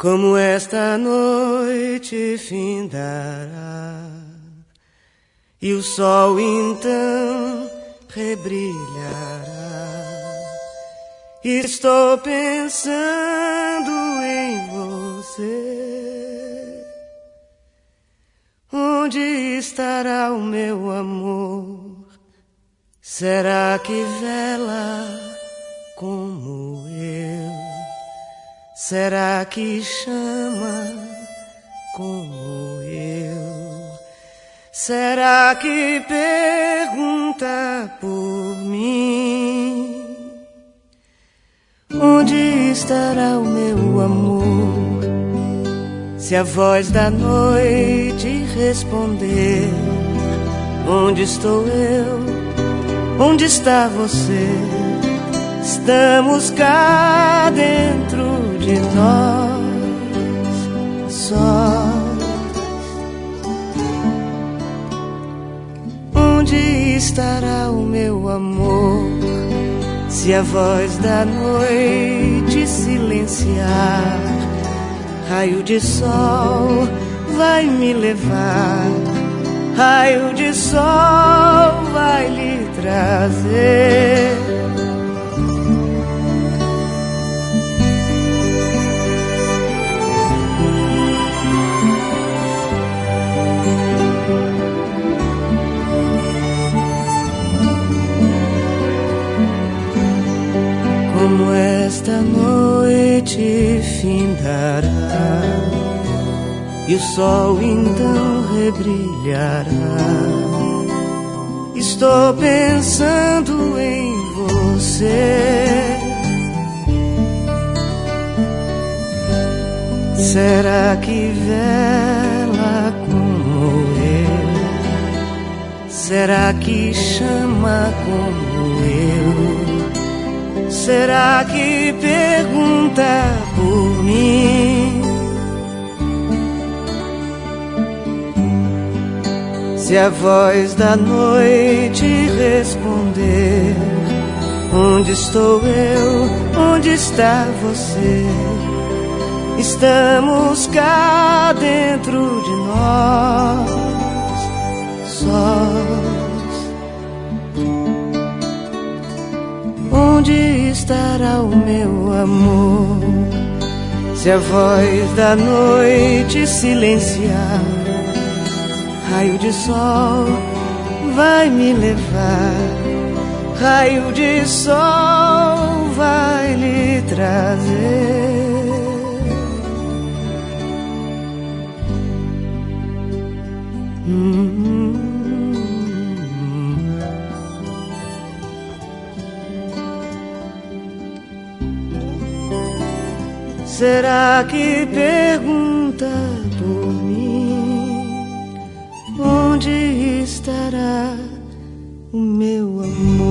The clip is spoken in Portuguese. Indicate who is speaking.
Speaker 1: Como esta noite findará e o sol então rebrilhará. Estou pensando em você. Onde estará o meu amor? Será que vela como eu? Será que chama como eu? Será que pergunta por mim? Onde estará o meu amor? Se a voz da noite responder: onde estou eu? Onde está você? Estamos cá dentro de nós, sós. Onde estará o meu amor? Se a voz da noite silenciar, raio de sol vai me levar, raio de sol vai lhe trazer. Como esta noite findará e o sol então rebrilhará. Estou pensando em você. Será que vela como eu? Será que chama como eu? Será que pergunta por mim? Se a voz da noite responder: onde estou eu? Onde está você? Estamos cá dentro de nós, sós. Onde estará o meu amor? Se a voz da noite silenciar, raio de sol vai me levar, raio de sol vai lhe trazer. Será que pergunta por mim? Onde estará o meu amor?